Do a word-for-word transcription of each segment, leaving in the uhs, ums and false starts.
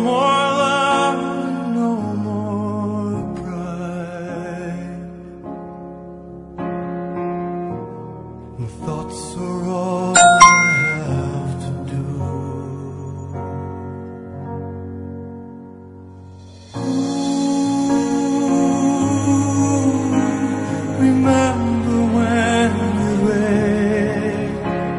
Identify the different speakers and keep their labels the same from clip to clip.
Speaker 1: more love, no more pride. And thoughts are all I have to do. Remember when it rained,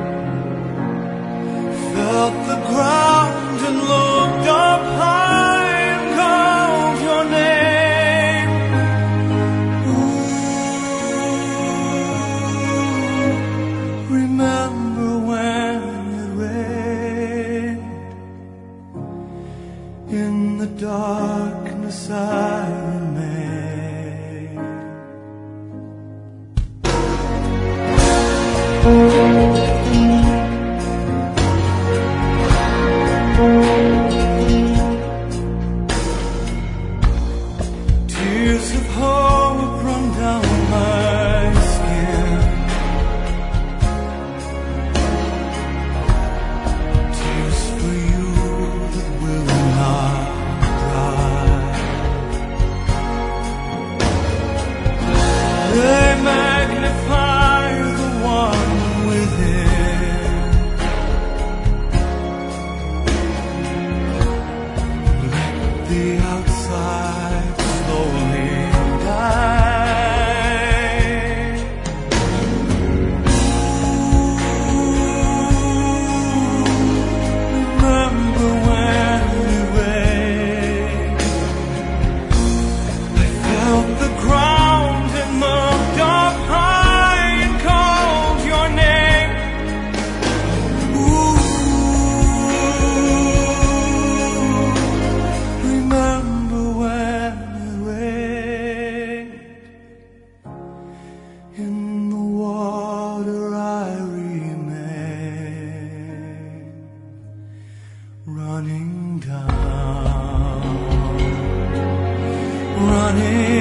Speaker 1: felt the ground and looked up high and called your name. Ooh, remember when it rained, in the darkness I remained. Tears of hope run down my skin. Tears for you that will not dry. They magnify the one within. Let the outside slowly die. Remember when it rained, I felt the ground and looked up high and called your name. Ooh, remember when it rained, in the water I remain, running down, running